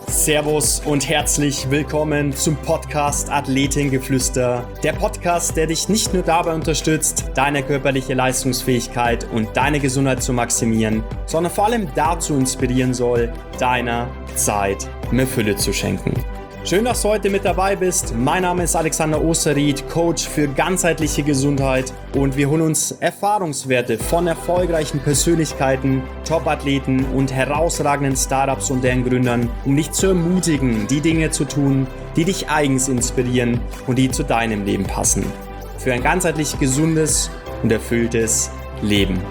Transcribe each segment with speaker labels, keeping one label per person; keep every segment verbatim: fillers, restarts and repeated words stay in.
Speaker 1: Servus und herzlich willkommen zum Podcast Athletengeflüster. Der Podcast, der dich nicht nur dabei unterstützt, deine körperliche Leistungsfähigkeit und deine Gesundheit zu maximieren, sondern vor allem dazu inspirieren soll, deiner Zeit mehr Fülle zu schenken. Schön, dass du heute mit dabei bist. Mein Name ist Alexander Osterried, Coach für ganzheitliche Gesundheit, und wir holen uns Erfahrungswerte von erfolgreichen Persönlichkeiten, Topathleten und herausragenden Startups und deren Gründern, um dich zu ermutigen, die Dinge zu tun, die dich eigens inspirieren und die zu deinem Leben passen. Für ein ganzheitlich gesundes und erfülltes Leben.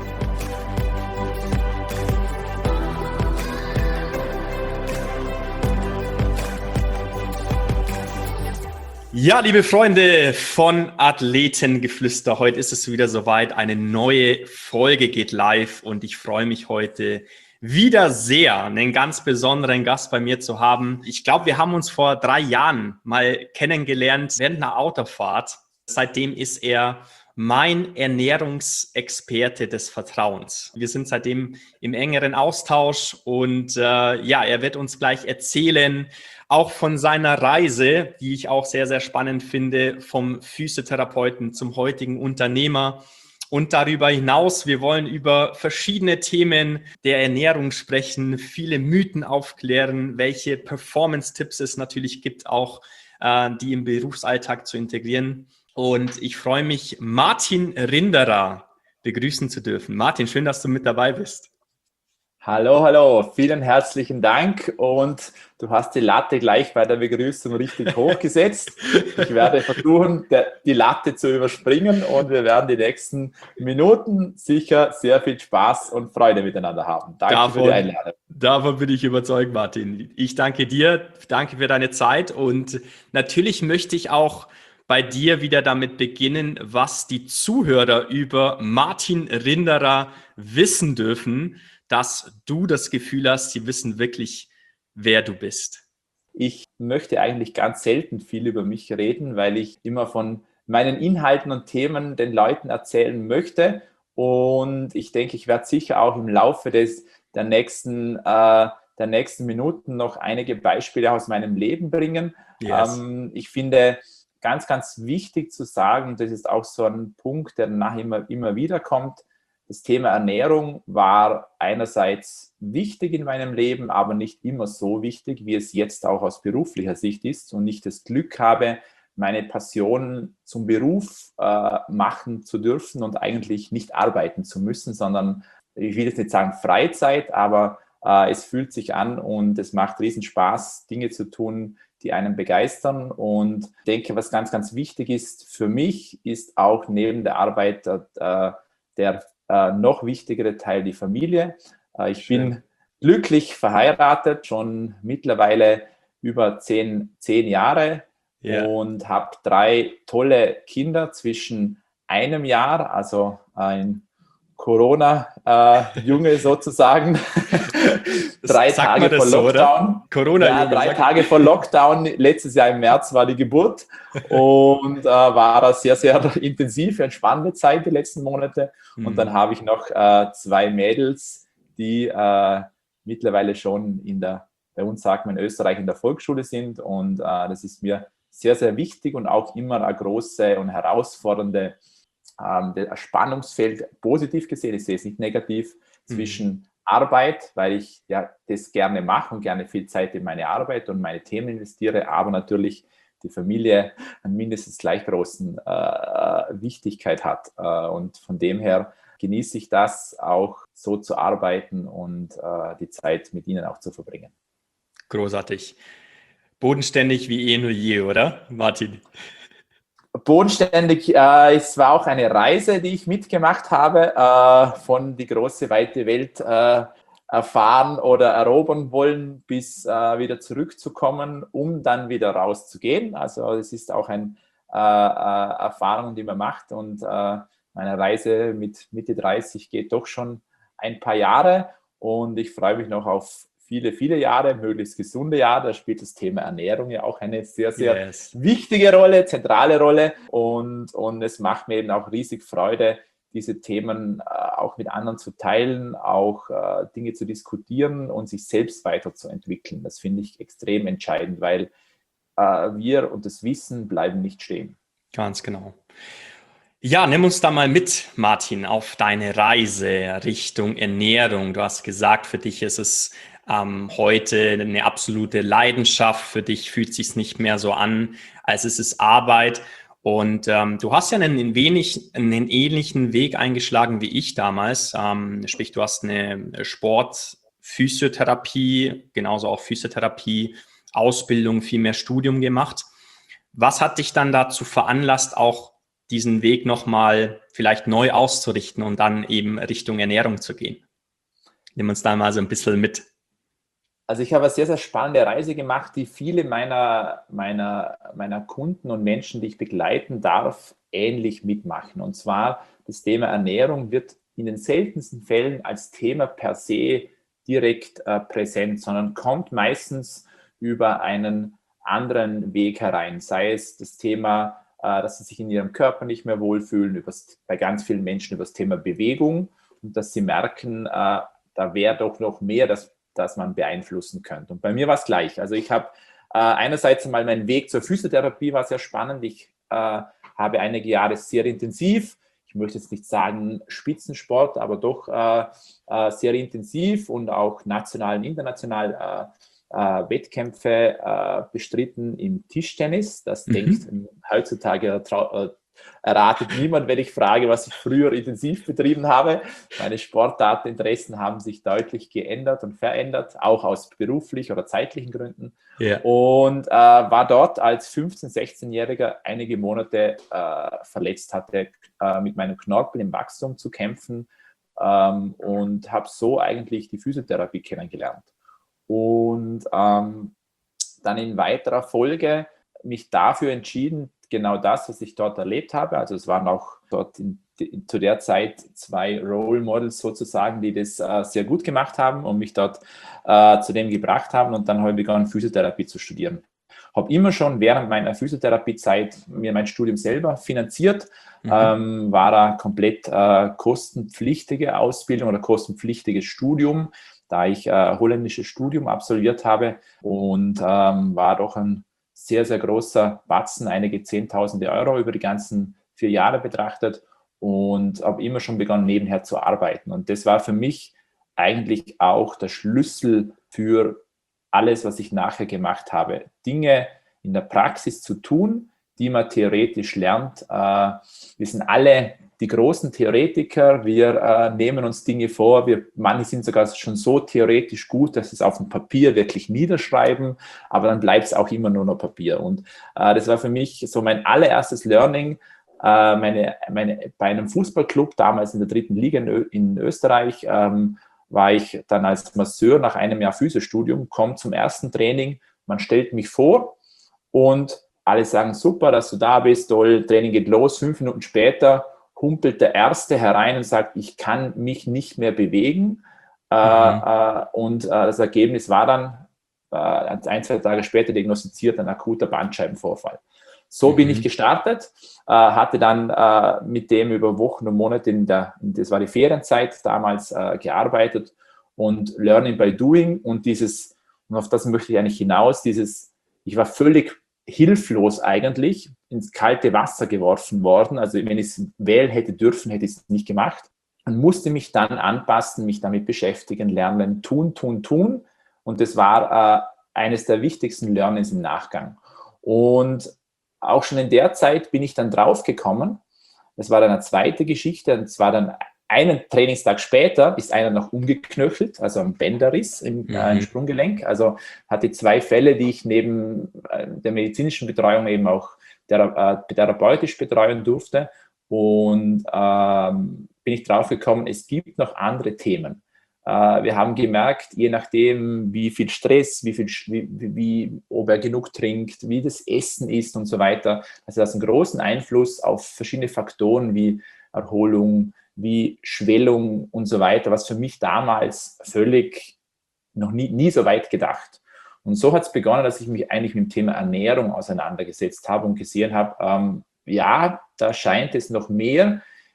Speaker 1: Ja, liebe Freunde von Athletengeflüster, heute ist es wieder soweit. Eine neue Folge geht live und ich freue mich heute wieder sehr, einen ganz besonderen Gast bei mir zu haben. Ich glaube, wir haben uns vor drei Jahren mal kennengelernt während einer Autofahrt. Seitdem ist er mein Ernährungsexperte des Vertrauens. Wir sind seitdem im engeren Austausch und äh, ja, er wird uns gleich erzählen, auch von seiner Reise, die ich auch sehr, sehr spannend finde, vom Physiotherapeuten zum heutigen Unternehmer. Und darüber hinaus, wir wollen über verschiedene Themen der Ernährung sprechen, viele Mythen aufklären, welche Performance-Tipps es natürlich gibt, auch äh, die im Berufsalltag zu integrieren. Und ich freue mich, Martin Rinderer begrüßen zu dürfen. Martin, schön, dass du mit dabei bist.
Speaker 2: Hallo, hallo, vielen herzlichen Dank, und du hast die Latte gleich bei der Begrüßung richtig hochgesetzt. Ich werde versuchen, die Latte zu überspringen, und wir werden die nächsten Minuten sicher sehr viel Spaß und Freude miteinander haben. Danke davon, für die Einladung.
Speaker 1: Davon bin ich überzeugt, Martin. Ich danke dir, danke für deine Zeit, und natürlich möchte ich auch bei dir wieder damit beginnen, was die Zuhörer über Martin Rinderer wissen dürfen, dass du das Gefühl hast, sie wissen wirklich, wer du bist.
Speaker 2: Ich möchte eigentlich ganz selten viel über mich reden, weil ich immer von meinen Inhalten und Themen den Leuten erzählen möchte. Und ich denke, ich werde sicher auch im Laufe des, der, nächsten, äh, der nächsten Minuten noch einige Beispiele aus meinem Leben bringen. Yes. Ähm, ich finde ganz, ganz wichtig zu sagen, das ist auch so ein Punkt, der nachher immer, immer wieder kommt. Das Thema Ernährung war einerseits wichtig in meinem Leben, aber nicht immer so wichtig, wie es jetzt auch aus beruflicher Sicht ist, und ich das Glück habe, meine Passion zum Beruf äh, machen zu dürfen und eigentlich nicht arbeiten zu müssen, sondern, ich will jetzt nicht sagen Freizeit, aber äh, es fühlt sich an und es macht riesen Spaß, Dinge zu tun, die einen begeistern. Und ich denke, was ganz, ganz wichtig ist für mich, ist auch neben der Arbeit äh, der Äh, noch wichtigere Teil die Familie. Äh, ich Schön. bin glücklich verheiratet, schon mittlerweile über zehn, zehn Jahre, yeah. und habe drei tolle Kinder zwischen einem Jahr, also ein Corona-Junge äh, sozusagen. drei Tage vor Lockdown.
Speaker 1: So, Corona
Speaker 2: ja, drei Tage vor Lockdown. Letztes Jahr im März war die Geburt, und äh, war eine sehr, sehr intensive und spannende Zeit die letzten Monate. Mhm. Und dann habe ich noch äh, zwei Mädels, die äh, mittlerweile schon in der, bei uns sagt man in Österreich, in der Volksschule sind. Und äh, das ist mir sehr, sehr wichtig und auch immer eine große und herausfordernde ähm, Spannungsfeld, positiv gesehen, ich sehe es nicht negativ, mhm. zwischen Arbeit, weil ich ja das gerne mache und gerne viel Zeit in meine Arbeit und meine Themen investiere, aber natürlich die Familie eine mindestens gleich großen äh, Wichtigkeit hat. Äh, und von dem her genieße ich das, auch so zu arbeiten und äh, die Zeit mit ihnen auch zu verbringen.
Speaker 1: Großartig. Bodenständig wie eh nur je, oder, Martin?
Speaker 2: Bodenständig, äh, es war auch eine Reise, die ich mitgemacht habe, äh, von die große, weite Welt äh, erfahren oder erobern wollen, bis äh, wieder zurückzukommen, um dann wieder rauszugehen. Also es ist auch eine äh, äh, Erfahrung, die man macht, und äh, meine Reise mit Mitte dreißig geht doch schon ein paar Jahre, und ich freue mich noch auf viele, viele Jahre, möglichst gesunde Jahre. Da spielt das Thema Ernährung ja auch eine sehr, sehr yes. wichtige Rolle, zentrale Rolle. Und, und es macht mir eben auch riesig Freude, diese Themen äh, auch mit anderen zu teilen, auch äh, Dinge zu diskutieren und sich selbst weiterzuentwickeln. Das finde ich extrem entscheidend, weil äh, wir und das Wissen bleiben nicht stehen.
Speaker 1: Ganz genau. Ja, nimm uns da mal mit, Martin, auf deine Reise Richtung Ernährung. Du hast gesagt, für dich ist es ähm, heute eine absolute Leidenschaft. Für dich fühlt es sich nicht mehr so an, als es ist Arbeit. Und ähm, du hast ja einen, wenig, einen ähnlichen Weg eingeschlagen wie ich damals. Ähm, sprich, du hast eine Sportphysiotherapie, genauso auch Physiotherapie, Ausbildung, viel mehr Studium gemacht. Was hat dich dann dazu veranlasst, auch diesen Weg nochmal vielleicht neu auszurichten und dann eben Richtung Ernährung zu gehen? Nimm uns da mal so ein bisschen mit.
Speaker 2: Also ich habe eine sehr, sehr spannende Reise gemacht, die viele meiner, meiner, meiner Kunden und Menschen, die ich begleiten darf, ähnlich mitmachen. Und zwar das Thema Ernährung wird in den seltensten Fällen als Thema per se direkt äh, präsent, sondern kommt meistens über einen anderen Weg herein. Sei es das Thema, äh, dass sie sich in ihrem Körper nicht mehr wohlfühlen, übers, bei ganz vielen Menschen über das Thema Bewegung und dass sie merken, äh, da wäre doch noch mehr, das das man beeinflussen könnte. Und bei mir war es gleich. Also ich habe äh, einerseits mal meinen Weg zur Physiotherapie war sehr spannend. Ich äh, habe einige Jahre sehr intensiv, ich möchte jetzt nicht sagen Spitzensport, aber doch äh, äh, sehr intensiv und auch national und international äh, äh, Wettkämpfe äh, bestritten im Tischtennis. Das mhm. denkt heutzutage trau- erratet niemand, wenn ich frage, was ich früher intensiv betrieben habe. Meine Sportarteninteressen haben sich deutlich geändert und verändert, auch aus beruflich oder zeitlichen Gründen. Yeah. Und äh, war dort als fünfzehn-, sechzehnjähriger einige Monate äh, verletzt, hatte äh, mit meinem Knorpel im Wachstum zu kämpfen ähm, und habe so eigentlich die Physiotherapie kennengelernt. Und ähm, dann in weiterer Folge mich dafür entschieden, genau das, was ich dort erlebt habe. Also es waren auch dort in, in, zu der Zeit zwei Role Models sozusagen, die das äh, sehr gut gemacht haben und mich dort äh, zu dem gebracht haben. Und dann habe ich begonnen, Physiotherapie zu studieren. Habe immer schon während meiner Physiotherapiezeit mir mein Studium selber finanziert, mhm. ähm, war da komplett äh, kostenpflichtige Ausbildung oder kostenpflichtiges Studium, da ich äh, holländisches Studium absolviert habe und ähm, war doch ein sehr, sehr großer Batzen, einige Zehntausende Euro über die ganzen vier Jahre betrachtet und habe immer schon begonnen, nebenher zu arbeiten. Und das war für mich eigentlich auch der Schlüssel für alles, was ich nachher gemacht habe. Dinge in der Praxis zu tun, die man theoretisch lernt. Wir sind alle die großen Theoretiker, wir äh, nehmen uns Dinge vor, wir, manche sind sogar schon so theoretisch gut, dass sie es auf dem Papier wirklich niederschreiben, aber dann bleibt es auch immer nur noch Papier. Und äh, das war für mich so mein allererstes Learning, äh, meine, meine, bei einem Fußballclub, damals in der dritten Liga in, Ö- in Österreich, ähm, war ich dann als Masseur nach einem Jahr Physiostudium, komme zum ersten Training, man stellt mich vor und alle sagen, super, dass du da bist, toll, Training geht los, fünf Minuten später humpelt der Erste herein und sagt, ich kann mich nicht mehr bewegen. Mhm. Äh, und äh, das Ergebnis war dann äh, ein, zwei Tage später diagnostiziert ein akuter Bandscheibenvorfall. So mhm. bin ich gestartet, äh, hatte dann äh, mit dem über Wochen und Monate, in der, das war die Ferienzeit damals, äh, gearbeitet und Learning by Doing und dieses, und auf das möchte ich eigentlich hinaus, dieses, ich war völlig hilflos eigentlich ins kalte Wasser geworfen worden. Also wenn ich es wählen hätte dürfen, hätte ich es nicht gemacht. Und musste mich dann anpassen, mich damit beschäftigen, lernen, tun, tun, tun. Und das war äh, eines der wichtigsten Learnings im Nachgang. Und auch schon in der Zeit bin ich dann draufgekommen. Das war dann eine zweite Geschichte. Und zwar dann einen Trainingstag später ist einer noch umgeknöchelt, also ein Bänderriss im, mhm. äh, im Sprunggelenk. Also hatte zwei Fälle, die ich neben äh, der medizinischen Betreuung eben auch thera- äh, therapeutisch betreuen durfte. Und ähm, bin ich drauf gekommen, es gibt noch andere Themen. Äh, wir haben gemerkt, je nachdem, wie viel Stress, wie viel, wie, wie, ob er genug trinkt, wie das Essen ist und so weiter, also das hat einen großen Einfluss auf verschiedene Faktoren wie Erholung, wie Schwellung und so weiter, was für mich damals völlig noch nie, nie so weit gedacht. Und so hat es begonnen, dass ich mich eigentlich mit dem Thema Ernährung auseinandergesetzt habe und gesehen habe, ähm, ja, da scheint es noch mehr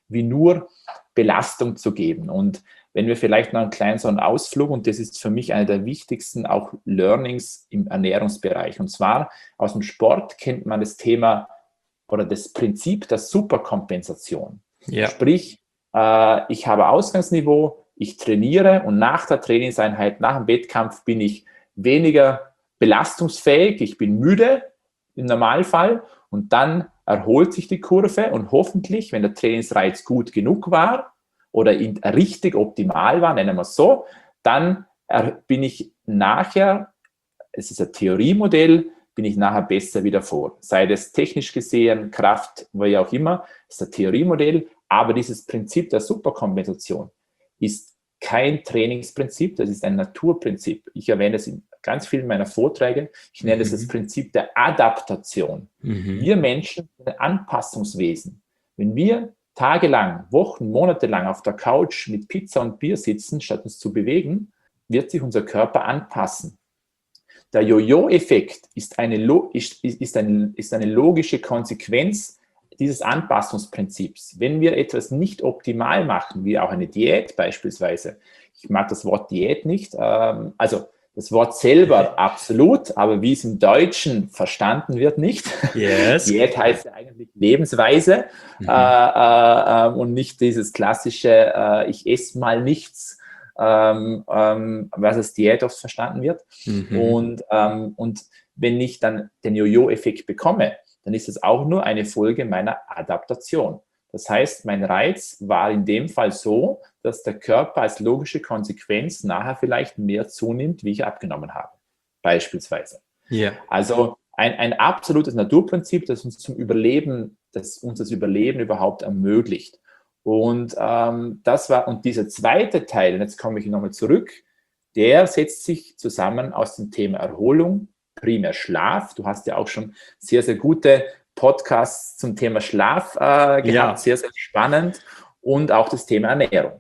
Speaker 2: wie nur Belastung zu geben. Und wenn wir vielleicht noch einen kleinen so einen Ausflug, und das ist für mich einer der wichtigsten auch Learnings im Ernährungsbereich. Und zwar aus dem Sport kennt man das Thema oder das Prinzip der Superkompensation.
Speaker 1: Ja.
Speaker 2: Sprich, äh, ich habe Ausgangsniveau, ich trainiere und nach der Trainingseinheit, nach dem Wettkampf bin ich weniger belastungsfähig, ich bin müde im Normalfall und dann erholt sich die Kurve und hoffentlich, wenn der Trainingsreiz gut genug war oder richtig optimal war, nennen wir es so, dann bin ich nachher, es ist ein Theoriemodell, bin ich nachher besser wieder vor. Sei das technisch gesehen, Kraft, wie auch immer, das ist ein Theoriemodell, aber dieses Prinzip der Superkompensation ist kein Trainingsprinzip, das ist ein Naturprinzip. Ich erwähne es in ganz vielen meiner Vorträge. Ich nenne es mhm. das Prinzip der Adaptation. Mhm. Wir Menschen sind Anpassungswesen. Wenn wir tagelang, Wochen, Monate lang auf der Couch mit Pizza und Bier sitzen, statt uns zu bewegen, wird sich unser Körper anpassen. Der Jojo-Effekt ist eine, ist, ist, eine, ist eine logische Konsequenz dieses Anpassungsprinzips. Wenn wir etwas nicht optimal machen, wie auch eine Diät beispielsweise, ich mag das Wort Diät nicht, ähm, also das Wort selber absolut, aber wie es im Deutschen verstanden wird, nicht.
Speaker 1: Yes.
Speaker 2: Diät heißt ja eigentlich Lebensweise mhm. äh, äh, und nicht dieses klassische, äh, ich esse mal nichts, ähm, ähm, was als Diät oft verstanden wird. Mhm. Und, ähm, und wenn ich dann den Jojo-Effekt bekomme, dann ist es auch nur eine Folge meiner Adaptation. Das heißt, mein Reiz war in dem Fall so, dass der Körper als logische Konsequenz nachher vielleicht mehr zunimmt, wie ich abgenommen habe, beispielsweise.
Speaker 1: Yeah.
Speaker 2: Also ein, ein absolutes Naturprinzip, das uns zum Überleben, das uns das Überleben überhaupt ermöglicht. Und ähm, das war, und dieser zweite Teil, und jetzt komme ich nochmal zurück, der setzt sich zusammen aus dem Thema Erholung, primär Schlaf. Du hast ja auch schon sehr, sehr gute Podcasts zum Thema Schlaf äh, gehabt, ja. Sehr, sehr spannend. Und auch das Thema Ernährung.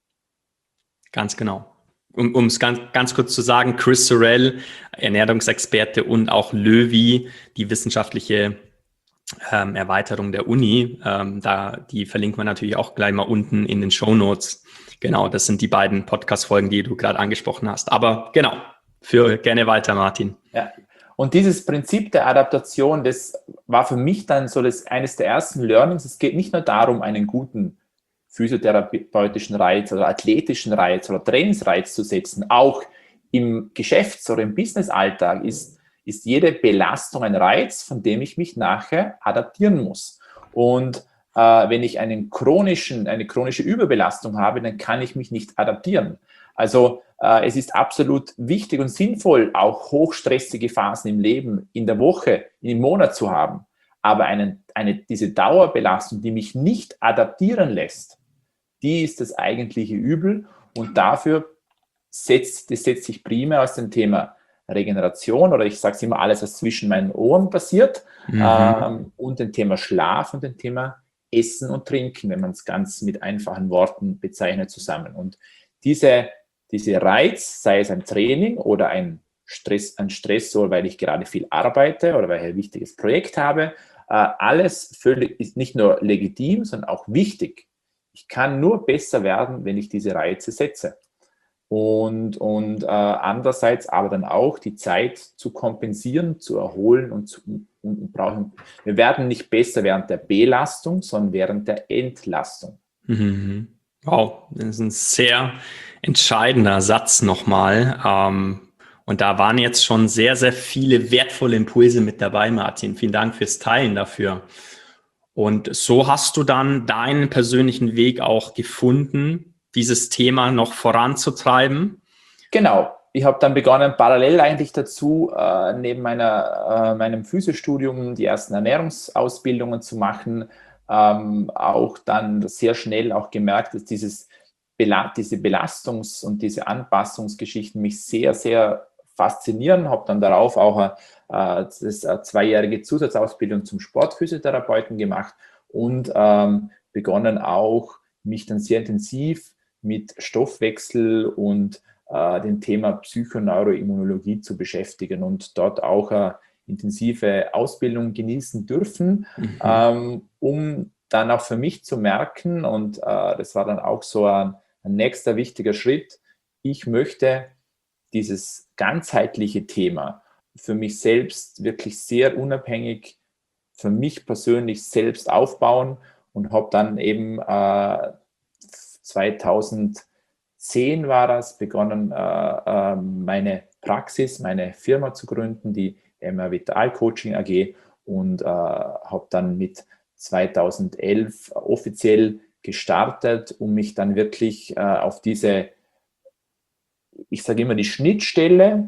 Speaker 1: Ganz genau. Um es ganz, ganz kurz zu sagen, Chris Sorrell, Ernährungsexperte, und auch Löwy, die wissenschaftliche ähm, Erweiterung der Uni, ähm, da, die verlinken wir natürlich auch gleich mal unten in den Shownotes. Genau, das sind die beiden Podcast-Folgen, die du gerade angesprochen hast. Aber genau, führe gerne weiter, Martin.
Speaker 2: Ja. Und dieses Prinzip der Adaptation, das war für mich dann so das, eines der ersten Learnings. Es geht nicht nur darum, einen guten physiotherapeutischen Reiz oder athletischen Reiz oder Trainingsreiz zu setzen. Auch im Geschäfts- oder im Business-Alltag ist, ist jede Belastung ein Reiz, von dem ich mich nachher adaptieren muss. Und äh, wenn ich einen chronischen, eine chronische Überbelastung habe, dann kann ich mich nicht adaptieren. Also äh, es ist absolut wichtig und sinnvoll, auch hochstressige Phasen im Leben, in der Woche, im Monat zu haben. Aber einen, eine, diese Dauerbelastung, die mich nicht adaptieren lässt, die ist das eigentliche Übel. Und dafür setzt, das setzt sich primär aus dem Thema Regeneration, oder ich sage es immer, alles, was zwischen meinen Ohren passiert, mhm. ähm, und dem Thema Schlaf und dem Thema Essen und Trinken, wenn man es ganz mit einfachen Worten bezeichnet, zusammen. Und diese Diese Reiz, sei es ein Training oder ein, Stress, ein Stressor, weil ich gerade viel arbeite oder weil ich ein wichtiges Projekt habe, äh, alles völlig, ist nicht nur legitim, sondern auch wichtig. Ich kann nur besser werden, wenn ich diese Reize setze. Und, und äh, andererseits aber dann auch die Zeit zu kompensieren, zu erholen und zu und brauchen. Wir werden nicht besser während der Belastung, sondern während der Entlastung.
Speaker 1: Mhm. Wow, das ist ein sehr entscheidender Satz nochmal. Ähm, und da waren jetzt schon sehr, sehr viele wertvolle Impulse mit dabei, Martin. Vielen Dank fürs Teilen dafür. Und so hast du dann deinen persönlichen Weg auch gefunden, dieses Thema noch voranzutreiben.
Speaker 2: Genau. Ich habe dann begonnen, parallel eigentlich dazu, äh, neben meiner, äh, meinem Physiostudium die ersten Ernährungsausbildungen zu machen. Ähm, auch dann sehr schnell auch gemerkt, dass dieses diese Belastungs- und diese Anpassungsgeschichten mich sehr, sehr faszinieren. Habe dann darauf auch eine, das eine zweijährige Zusatzausbildung zum Sportphysiotherapeuten gemacht und ähm, begonnen auch, mich dann sehr intensiv mit Stoffwechsel und äh, dem Thema Psychoneuroimmunologie zu beschäftigen und dort auch eine intensive Ausbildung genießen dürfen, mhm. ähm, um dann auch für mich zu merken, und äh, das war dann auch so ein, ein nächster wichtiger Schritt, ich möchte dieses ganzheitliche Thema für mich selbst wirklich sehr unabhängig, für mich persönlich selbst aufbauen und habe dann eben äh, zweitausendzehn war das, begonnen, äh, äh, meine Praxis, meine Firma zu gründen, die M R Vital Coaching A G, und äh, habe dann mit zweitausendelf offiziell gestartet, um mich dann wirklich äh, auf diese, ich sage immer, die Schnittstelle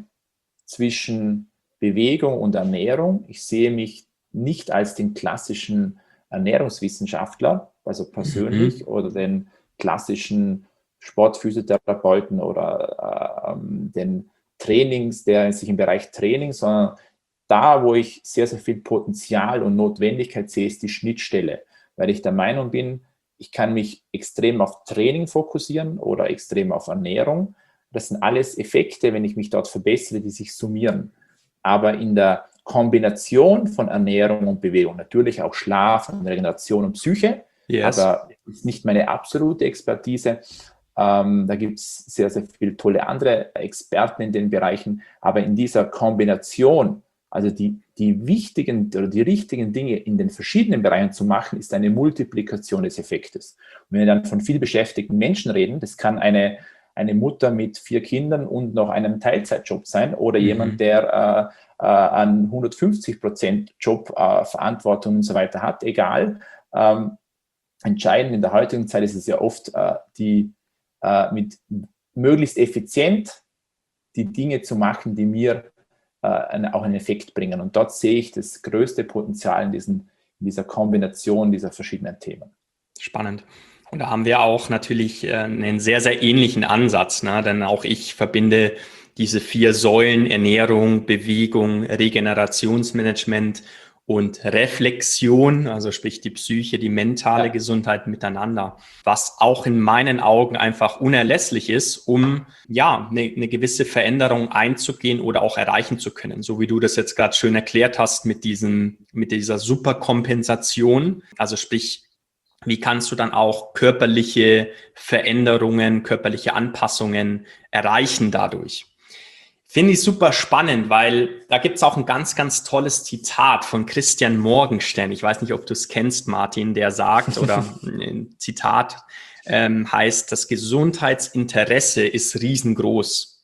Speaker 2: zwischen Bewegung und Ernährung. Ich sehe mich nicht als den klassischen Ernährungswissenschaftler, also persönlich, mhm. oder den klassischen Sportphysiotherapeuten oder äh, den Trainings, der sich im Bereich Training, sondern da, wo ich sehr, sehr viel Potenzial und Notwendigkeit sehe, ist die Schnittstelle, weil ich der Meinung bin, ich kann mich extrem auf Training fokussieren oder extrem auf Ernährung. Das sind alles Effekte, wenn ich mich dort verbessere, die sich summieren. Aber in der Kombination von Ernährung und Bewegung, natürlich auch Schlaf und Regeneration und Psyche, yes. aber das ist nicht meine absolute Expertise. Ähm, da gibt es sehr, sehr viele tolle andere Experten in den Bereichen. Aber in dieser Kombination, also die, die wichtigen oder die richtigen Dinge in den verschiedenen Bereichen zu machen, ist eine Multiplikation des Effektes. Und wenn wir dann von viel beschäftigten Menschen reden, das kann eine, eine Mutter mit vier Kindern und noch einem Teilzeitjob sein oder mhm. jemand, der äh, äh, einen hundertfünfzig Prozent Job, äh, Verantwortung und so weiter hat, egal. Ähm, entscheidend in der heutigen Zeit ist es ja oft, äh, die äh, mit möglichst effizient die Dinge zu machen, die mir äh, eine, auch einen Effekt bringen. Und dort sehe ich das größte Potenzial in, diesen, in dieser Kombination dieser verschiedenen Themen.
Speaker 1: Spannend. Und da haben wir auch natürlich äh, einen sehr, sehr ähnlichen Ansatz, ne? Denn auch ich verbinde diese vier Säulen: Ernährung, Bewegung, Regenerationsmanagement und Reflexion, also sprich die Psyche, die mentale ja. Gesundheit miteinander, was auch in meinen Augen einfach unerlässlich ist, um ja eine, eine gewisse Veränderung einzugehen oder auch erreichen zu können. So wie du das jetzt gerade schön erklärt hast mit diesem, mit dieser Superkompensation, also sprich, wie kannst du dann auch körperliche Veränderungen, körperliche Anpassungen erreichen dadurch? Finde ich super spannend, weil da gibt es auch ein ganz, ganz tolles Zitat von Christian Morgenstern. Ich weiß nicht, ob du es kennst, Martin, der sagt, oder ein Zitat ähm, heißt, das Gesundheitsinteresse ist riesengroß.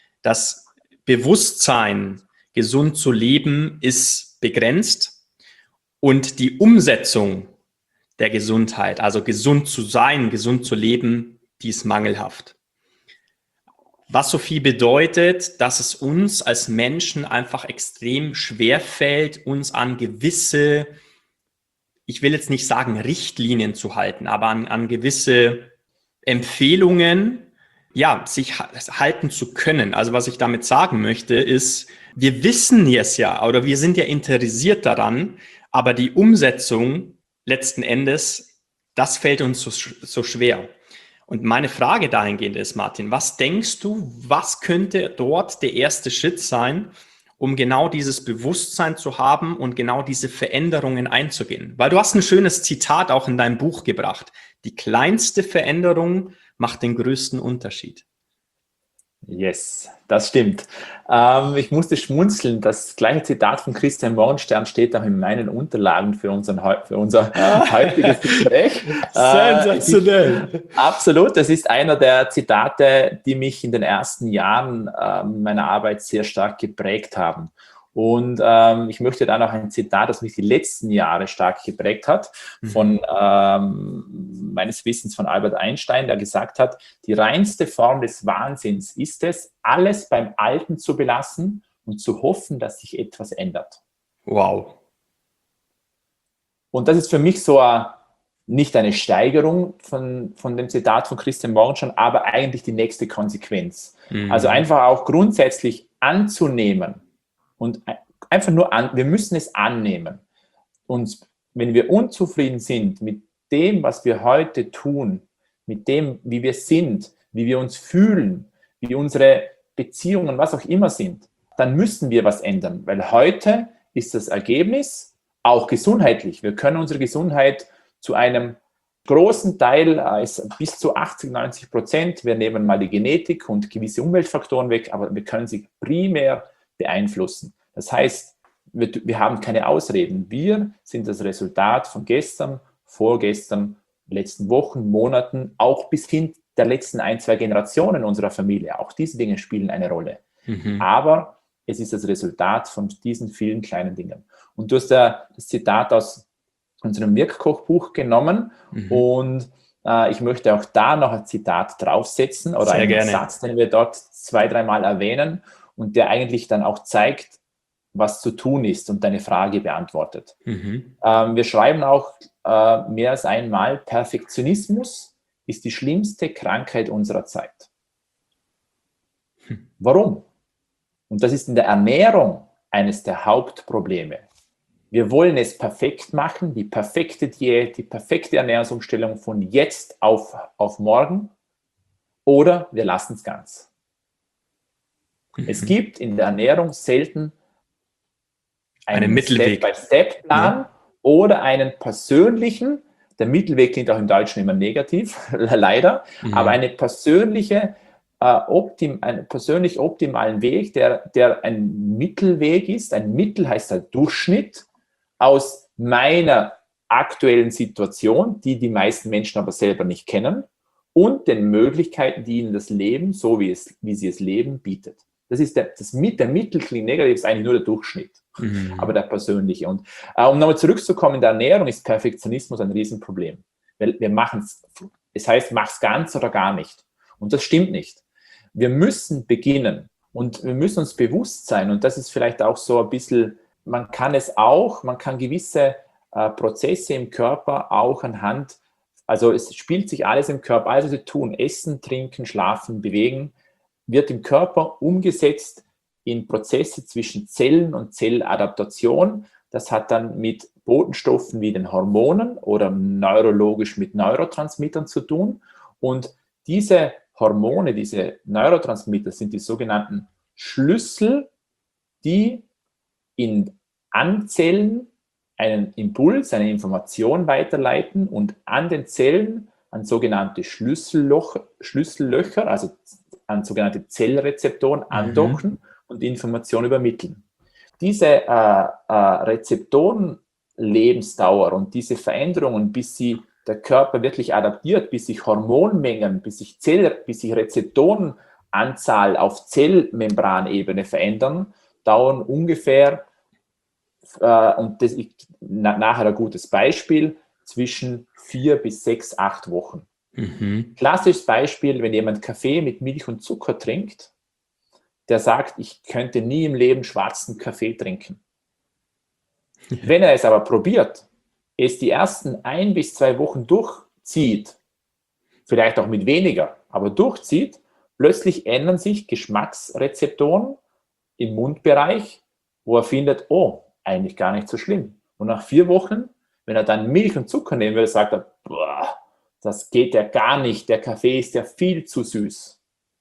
Speaker 1: Das Bewusstsein, gesund zu leben, ist begrenzt und die Umsetzung der Gesundheit, also gesund zu sein, gesund zu leben, die ist mangelhaft. Was so viel bedeutet, dass es uns als Menschen einfach extrem schwer fällt, uns an gewisse, ich will jetzt nicht sagen Richtlinien zu halten, aber an, an gewisse Empfehlungen, ja, sich halten zu können. Also was ich damit sagen möchte, ist, wir wissen es ja oder wir sind ja interessiert daran, aber die Umsetzung letzten Endes, das fällt uns so, so schwer. Und meine Frage dahingehend ist, Martin, was denkst du, was könnte dort der erste Schritt sein, um genau dieses Bewusstsein zu haben und genau diese Veränderungen einzugehen? Weil du hast ein schönes Zitat auch in deinem Buch gebracht. Die kleinste Veränderung macht den größten Unterschied.
Speaker 2: Yes, das stimmt. Ähm, ich musste schmunzeln. Das gleiche Zitat von Christian Morgenstern steht auch in meinen Unterlagen für, unseren, für unser heutiges Gespräch.
Speaker 1: Sensationell.
Speaker 2: Äh, ich, absolut. Das ist einer der Zitate, die mich in den ersten Jahren äh, meiner Arbeit sehr stark geprägt haben. Und ähm, ich möchte dann auch ein Zitat, das mich die letzten Jahre stark geprägt hat, von ähm, meines Wissens von Albert Einstein, der gesagt hat, die reinste Form des Wahnsinns ist es, alles beim Alten zu belassen und zu hoffen, dass sich etwas ändert.
Speaker 1: Wow.
Speaker 2: Und das ist für mich so ein, nicht eine Steigerung von, von dem Zitat von Christian Morgenstern, aber eigentlich die nächste Konsequenz. Mhm. Also einfach auch grundsätzlich anzunehmen, und einfach nur an, wir müssen es annehmen. Und wenn wir unzufrieden sind mit dem, was wir heute tun, mit dem, wie wir sind, wie wir uns fühlen, wie unsere Beziehungen, was auch immer sind, dann müssen wir was ändern. Weil heute ist das Ergebnis auch gesundheitlich. Wir können unsere Gesundheit zu einem großen Teil, äh, ist bis zu achtzig, neunzig Prozent, wir nehmen mal die Genetik und gewisse Umweltfaktoren weg, aber wir können sie primär beeinflussen. Das heißt, wir, wir haben keine Ausreden. Wir sind das Resultat von gestern, vorgestern, letzten Wochen, Monaten, auch bis hin der letzten ein, zwei Generationen unserer Familie. Auch diese Dinge spielen eine Rolle. Mhm. Aber es ist das Resultat von diesen vielen kleinen Dingen. Und du hast ja das Zitat aus unserem Wirkkochbuch genommen mhm. und äh, ich möchte auch da noch ein Zitat draufsetzen oder Sehr einen gerne. Satz, den wir dort zwei, dreimal erwähnen und der eigentlich dann auch zeigt, was zu tun ist und deine Frage beantwortet. Mhm. Ähm, wir schreiben auch äh, mehr als einmal, Perfektionismus ist die schlimmste Krankheit unserer Zeit. Hm. Warum? Und das ist in der Ernährung eines der Hauptprobleme. Wir wollen es perfekt machen, die perfekte Diät, die perfekte Ernährungsumstellung von jetzt auf, auf morgen, oder wir lassen es ganz. Mhm. Es gibt in der Ernährung selten einen Eine Step-by-Step-Plan ja. oder einen persönlichen, der Mittelweg klingt auch im Deutschen immer negativ, leider, mhm. aber eine persönliche, äh, optim, einen persönlich optimalen Weg, der, der ein Mittelweg ist. Ein Mittel heißt halt Durchschnitt aus meiner aktuellen Situation, die die meisten Menschen aber selber nicht kennen, und den Möglichkeiten, die ihnen das Leben, so wie, es, wie sie es leben, bietet. Das ist der, das, der Mittel klingt negativ, ist eigentlich nur der Durchschnitt, mhm. aber der persönliche. Und äh, um nochmal zurückzukommen, in der Ernährung ist Perfektionismus ein Riesenproblem. Weil wir machen es, es heißt, mach's ganz oder gar nicht. Und das stimmt nicht. Wir müssen beginnen und wir müssen uns bewusst sein, und das ist vielleicht auch so ein bisschen, man kann es auch, man kann gewisse äh, Prozesse im Körper auch anhand, also es spielt sich alles im Körper, alles was wir tun, essen, trinken, schlafen, bewegen, wird im Körper umgesetzt in Prozesse zwischen Zellen und Zelladaptation. Das hat dann mit Botenstoffen wie den Hormonen oder neurologisch mit Neurotransmittern zu tun. Und diese Hormone, diese Neurotransmitter sind die sogenannten Schlüssel, die in Anzellen einen Impuls, eine Information weiterleiten und an den Zellen an sogenannte Schlüsselloch, Schlüssellöcher, also an sogenannte Zellrezeptoren andocken mhm. und Informationen übermitteln. Diese äh, äh, Rezeptoren-Lebensdauer und diese Veränderungen, bis sie der Körper wirklich adaptiert, bis sich Hormonmengen, bis sich, Zell, bis sich Rezeptorenanzahl auf Zellmembranebene verändern, dauern ungefähr, äh, und das ist na, nachher ein gutes Beispiel, zwischen vier bis sechs, acht Wochen. Mhm. Klassisches Beispiel, wenn jemand Kaffee mit Milch und Zucker trinkt, der sagt, ich könnte nie im Leben schwarzen Kaffee trinken. Wenn er es aber probiert, es die ersten ein bis zwei Wochen durchzieht, vielleicht auch mit weniger, aber durchzieht, plötzlich ändern sich Geschmacksrezeptoren im Mundbereich, wo er findet, oh, eigentlich gar nicht so schlimm. Und nach vier Wochen, wenn er dann Milch und Zucker nehmen würde, sagt er, boah, das geht ja gar nicht, der Kaffee ist ja viel zu süß.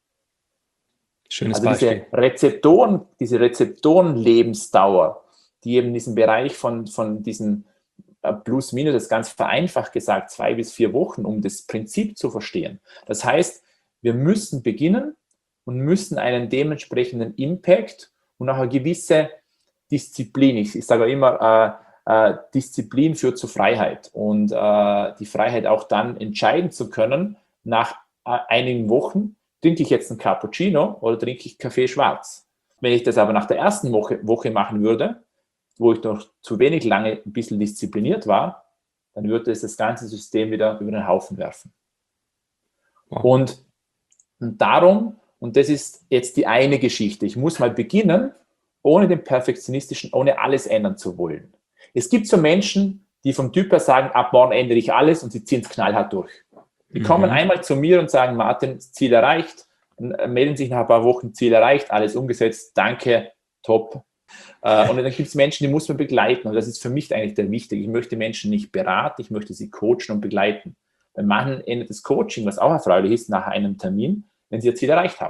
Speaker 1: Schönes
Speaker 2: also
Speaker 1: Beispiel.
Speaker 2: Diese Rezeptoren, diese Rezeptorenlebensdauer, die eben in diesem Bereich von, von diesen plus minus, das ist ganz vereinfacht gesagt, zwei bis vier Wochen, um das Prinzip zu verstehen. Das heißt, wir müssen beginnen und müssen einen dementsprechenden Impact und auch eine gewisse Disziplin, ich, ich sage immer, äh, äh, Disziplin führt zu Freiheit und äh, die Freiheit auch dann entscheiden zu können, nach äh, einigen Wochen, trinke ich jetzt einen Cappuccino oder trinke ich Kaffee schwarz. Wenn ich das aber nach der ersten Woche, Woche machen würde, wo ich noch zu wenig lange ein bisschen diszipliniert war, dann würde es das ganze System wieder über den Haufen werfen. Wow. Und, und darum, und das ist jetzt die eine Geschichte, ich muss mal beginnen, ohne den perfektionistischen, ohne alles ändern zu wollen. Es gibt so Menschen, die vom Typ her sagen, ab morgen ändere ich alles, und sie ziehen es knallhart durch. Die mhm. kommen einmal zu mir und sagen, Martin, Ziel erreicht, und melden sich nach ein paar Wochen, Ziel erreicht, alles umgesetzt, danke, top. Und dann gibt es Menschen, die muss man begleiten, und das ist für mich eigentlich der Wichtige. Ich möchte Menschen nicht beraten, ich möchte sie coachen und begleiten. Bei manchen endet das Coaching, was auch erfreulich ist, nach einem Termin, wenn sie ihr Ziel erreicht haben.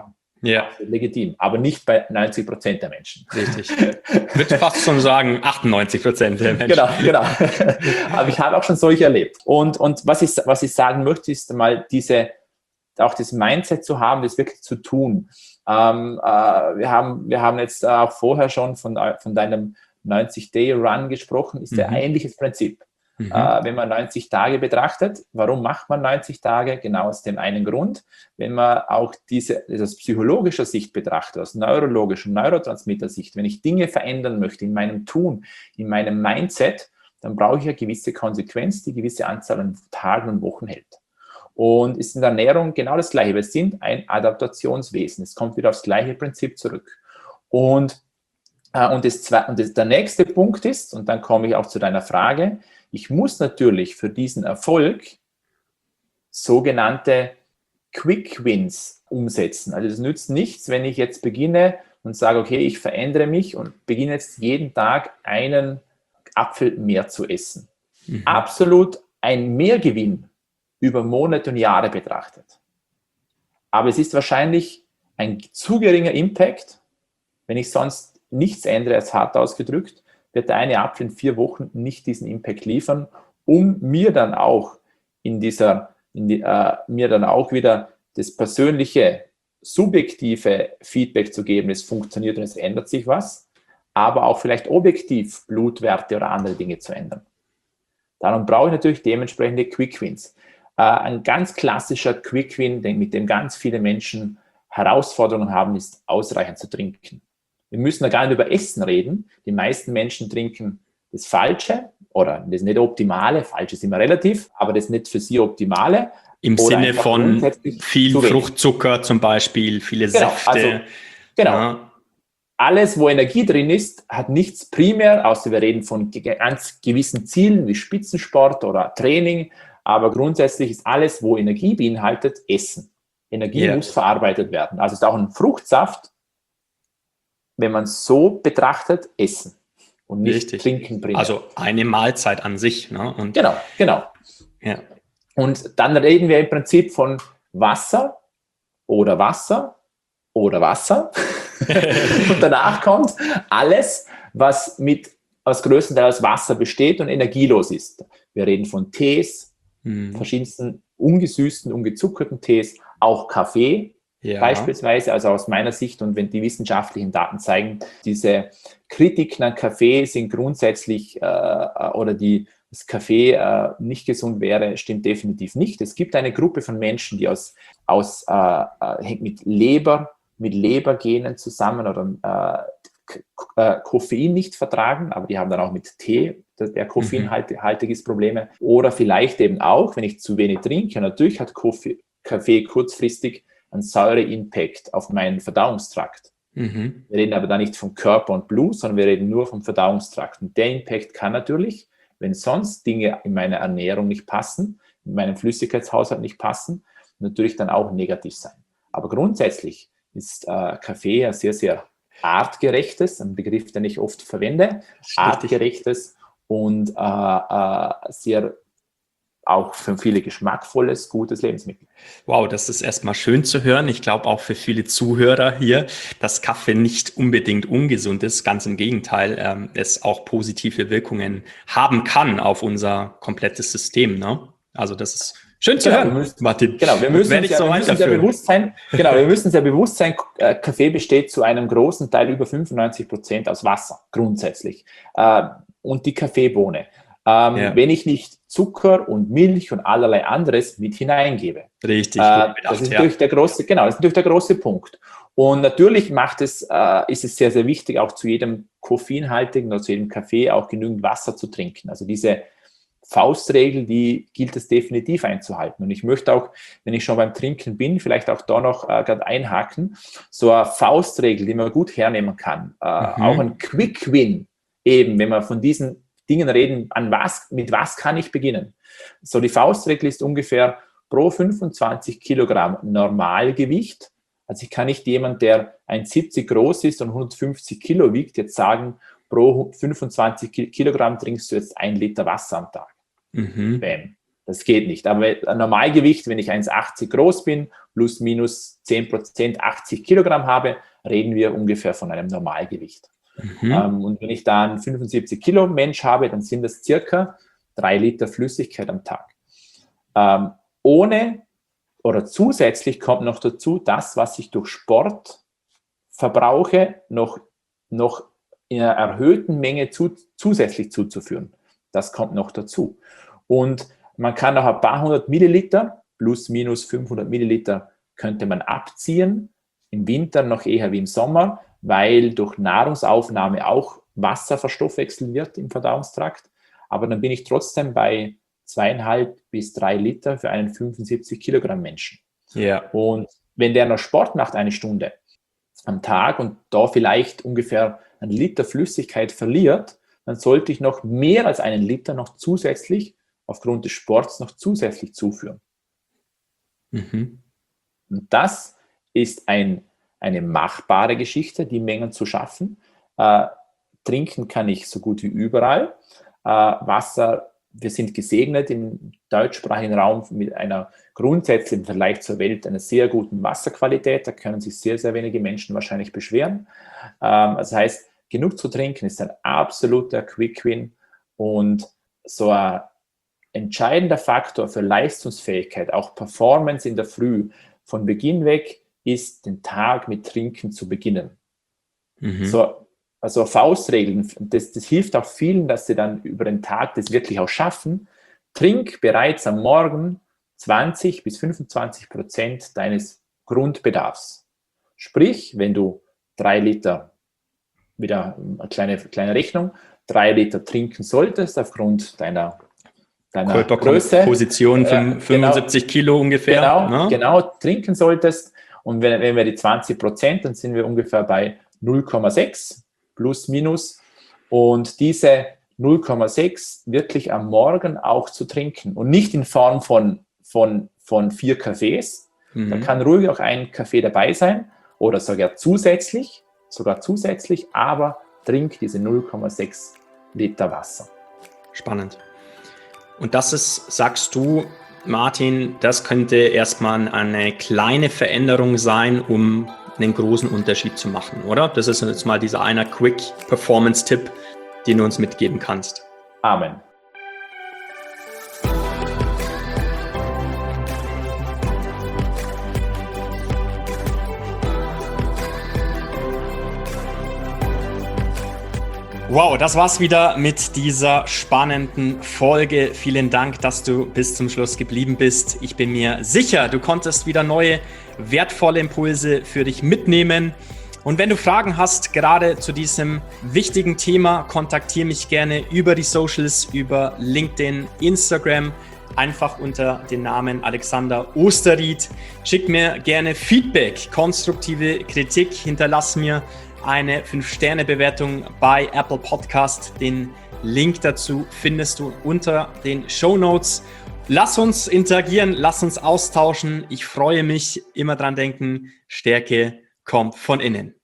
Speaker 1: Ja.
Speaker 2: Legitim, aber nicht bei neunzig Prozent der Menschen.
Speaker 1: Richtig. Ich würde fast schon sagen, achtundneunzig Prozent der Menschen.
Speaker 2: Genau, genau. Aber ich habe auch schon solche erlebt. Und, und was, ich, was ich sagen möchte, ist mal diese, auch das Mindset zu haben, das wirklich zu tun. Ähm, äh, wir, haben, wir haben jetzt auch vorher schon von, von deinem neunzig-Day-Run gesprochen, ist mhm. ja ein ähnliches Prinzip. Mhm. Äh, wenn man neunzig Tage betrachtet, warum macht man neunzig Tage? Genau aus dem einen Grund. Wenn man auch diese das aus psychologischer Sicht betrachtet, aus neurologischer, Neurotransmitter-Sicht, wenn ich Dinge verändern möchte in meinem Tun, in meinem Mindset, dann brauche ich eine gewisse Konsequenz, die gewisse Anzahl an Tagen und Wochen hält. Und ist in der Ernährung genau das Gleiche. Wir sind ein Adaptationswesen. Es kommt wieder aufs gleiche Prinzip zurück. Und, äh, und, das, und das, der nächste Punkt ist, und dann komme ich auch zu deiner Frage, ich muss natürlich für diesen Erfolg sogenannte Quick Wins umsetzen. Also es nützt nichts, wenn ich jetzt beginne und sage, okay, ich verändere mich und beginne jetzt jeden Tag einen Apfel mehr zu essen. Mhm. Absolut ein Mehrgewinn über Monate und Jahre betrachtet. Aber es ist wahrscheinlich ein zu geringer Impact, wenn ich sonst nichts ändere, als hart ausgedrückt, wird der eine Apfel in vier Wochen nicht diesen Impact liefern, um mir dann auch in dieser, in die, äh, mir dann auch wieder das persönliche, subjektive Feedback zu geben, es funktioniert und es ändert sich was, aber auch vielleicht objektiv Blutwerte oder andere Dinge zu ändern. Darum brauche ich natürlich dementsprechende Quick Wins. Äh, ein ganz klassischer Quick Win, mit dem ganz viele Menschen Herausforderungen haben, ist ausreichend zu trinken. Wir müssen da gar nicht über Essen reden. Die meisten Menschen trinken das Falsche oder das nicht Optimale. Falsch ist immer relativ, aber das nicht für sie Optimale.
Speaker 1: Im Sinne von viel Fruchtzucker zum Beispiel, viele
Speaker 2: genau,
Speaker 1: Säfte.
Speaker 2: Also, genau.
Speaker 1: Ja.
Speaker 2: Alles, wo Energie drin ist, hat nichts primär, außer wir reden von ganz gewissen Zielen wie Spitzensport oder Training. Aber grundsätzlich ist alles, wo Energie beinhaltet, Essen. Energie yeah. muss verarbeitet werden. Also ist auch ein Fruchtsaft, wenn man es so betrachtet, Essen und nicht
Speaker 1: Richtig.
Speaker 2: Trinken primär.
Speaker 1: Also eine Mahlzeit an sich. Ne? Und
Speaker 2: genau, genau.
Speaker 1: Ja.
Speaker 2: Und dann reden wir im Prinzip von Wasser oder Wasser oder Wasser. Und danach kommt alles, was mit aus größtenteils Wasser besteht und energielos ist. Wir reden von Tees, hm. verschiedensten ungesüßten, ungezuckerten Tees, auch Kaffee. Ja. Beispielsweise, also aus meiner Sicht, und wenn die wissenschaftlichen Daten zeigen, diese Kritiken an Kaffee sind grundsätzlich, äh, oder die, das Kaffee äh, nicht gesund wäre, stimmt definitiv nicht. Es gibt eine Gruppe von Menschen, die aus, aus äh, hängt mit Leber, mit Lebergenen zusammen oder äh, äh, Koffein nicht vertragen, aber die haben dann auch mit Tee, der koffeinhaltig ist, Probleme. Oder vielleicht eben auch, wenn ich zu wenig trinke, natürlich hat Kaffee, Kaffee kurzfristig einen Säure-Impact auf meinen Verdauungstrakt. Mhm. Wir reden aber da nicht vom Körper und Blut, sondern wir reden nur vom Verdauungstrakt. Und der Impact kann natürlich, wenn sonst Dinge in meiner Ernährung nicht passen, in meinem Flüssigkeitshaushalt nicht passen, natürlich dann auch negativ sein. Aber grundsätzlich ist äh, Kaffee ein sehr, sehr artgerechtes, ein Begriff, den ich oft verwende, artgerechtes und äh, äh, sehr auch für viele geschmackvolles, gutes Lebensmittel.
Speaker 1: Wow, das ist erstmal schön zu hören. Ich glaube auch für viele Zuhörer hier, dass Kaffee nicht unbedingt ungesund ist. Ganz im Gegenteil, ähm, es auch positive Wirkungen haben kann auf unser komplettes System. Ne? Also das ist schön zu
Speaker 2: genau,
Speaker 1: hören,
Speaker 2: müssen,
Speaker 1: Martin.
Speaker 2: Genau, wir müssen uns ja, so wir müssen ja bewusst sein, genau, wir müssen uns ja bewusst sein, äh, Kaffee besteht zu einem großen Teil, über fünfundneunzig Prozent aus Wasser, grundsätzlich. Äh, und die Kaffeebohne. Ähm, ja. Wenn ich nicht Zucker und Milch und allerlei anderes mit hineingebe.
Speaker 1: Richtig.
Speaker 2: Äh, bedacht, das ist natürlich ja. der große, genau, das ist natürlich der große Punkt. Und natürlich macht es, äh, ist es sehr, sehr wichtig, auch zu jedem koffeinhaltigen oder zu jedem Kaffee auch genügend Wasser zu trinken. Also diese Faustregel, die gilt es definitiv einzuhalten. Und ich möchte auch, wenn ich schon beim Trinken bin, vielleicht auch da noch äh, gerade einhaken, so eine Faustregel, die man gut hernehmen kann. Äh, mhm. Auch ein Quick Win, eben, wenn man von diesen Dingen reden, an was, mit was kann ich beginnen? So, die Faustregel ist ungefähr pro fünfundzwanzig Kilogramm Normalgewicht. Also ich kann nicht jemand, der eins Komma siebzig groß ist und hundertfünfzig Kilo wiegt, jetzt sagen, pro fünfundzwanzig Kilogramm trinkst du jetzt ein Liter Wasser am Tag. Mhm. Bam. Das geht nicht. Aber ein Normalgewicht, wenn ich eins Komma achtzig groß bin, plus minus zehn Prozent achtzig Kilogramm habe, reden wir ungefähr von einem Normalgewicht. Mhm. Ähm, und wenn ich da einen fünfundsiebzig Kilo Mensch habe, dann sind das circa drei Liter Flüssigkeit am Tag. Ähm, ohne oder zusätzlich kommt noch dazu, das, was ich durch Sport verbrauche, noch, noch in einer erhöhten Menge zu, zusätzlich zuzuführen. Das kommt noch dazu. Und man kann noch ein paar hundert Milliliter, plus minus fünfhundert Milliliter, könnte man abziehen. Im Winter noch eher wie im Sommer, weil durch Nahrungsaufnahme auch Wasser verstoffwechselt wird im Verdauungstrakt. Aber dann bin ich trotzdem bei zweieinhalb bis drei Liter für einen fünfundsiebzig Kilogramm Menschen.
Speaker 1: Ja.
Speaker 2: Und wenn der noch Sport macht, eine Stunde am Tag und da vielleicht ungefähr einen Liter Flüssigkeit verliert, dann sollte ich noch mehr als einen Liter noch zusätzlich aufgrund des Sports noch zusätzlich zuführen. Mhm. Und das ist ein, eine machbare Geschichte, die Mengen zu schaffen. Äh, trinken kann ich so gut wie überall. Äh, Wasser, wir sind gesegnet im deutschsprachigen Raum mit einer grundsätzlich im Vergleich zur Welt einer sehr guten Wasserqualität. Da können sich sehr, sehr wenige Menschen wahrscheinlich beschweren. Ähm, das heißt, genug zu trinken ist ein absoluter Quick-Win und so ein entscheidender Faktor für Leistungsfähigkeit, auch Performance in der Früh, von Beginn weg ist, den Tag mit Trinken zu beginnen. Mhm. So, also Faustregeln, das, das hilft auch vielen, dass sie dann über den Tag das wirklich auch schaffen. Trink bereits am Morgen zwanzig bis fünfundzwanzig Prozent deines Grundbedarfs. Sprich, wenn du drei Liter, wieder eine kleine, kleine Rechnung, drei Liter trinken solltest aufgrund deiner deiner Größe,
Speaker 1: Position von fünfundsiebzig genau, Kilo ungefähr.
Speaker 2: Genau,
Speaker 1: ne?
Speaker 2: genau, trinken solltest. Und wenn, wenn wir die zwanzig Prozent, dann sind wir ungefähr bei null Komma sechs plus minus. Und diese null Komma sechs wirklich am Morgen auch zu trinken. Und nicht in Form von, von, von vier Kaffees. Mhm. Da kann ruhig auch ein Kaffee dabei sein oder sogar zusätzlich, sogar zusätzlich, aber trink diese null Komma sechs Liter Wasser.
Speaker 1: Spannend. Und das ist, sagst du, Martin, das könnte erstmal eine kleine Veränderung sein, um einen großen Unterschied zu machen, oder? Das ist jetzt mal dieser eine Quick-Performance-Tipp, den du uns mitgeben kannst.
Speaker 2: Amen.
Speaker 1: Wow, das war's wieder mit dieser spannenden Folge. Vielen Dank, dass du bis zum Schluss geblieben bist. Ich bin mir sicher, du konntest wieder neue, wertvolle Impulse für dich mitnehmen. Und wenn du Fragen hast, gerade zu diesem wichtigen Thema, kontaktiere mich gerne über die Socials, über LinkedIn, Instagram, einfach unter dem Namen Alexander Osterried. Schick mir gerne Feedback, konstruktive Kritik, hinterlass mir eine fünf Sterne Bewertung bei Apple Podcast. Den Link dazu findest du unter den Shownotes. Lass uns interagieren, lass uns austauschen. Ich freue mich, immer dran denken, Stärke kommt von innen.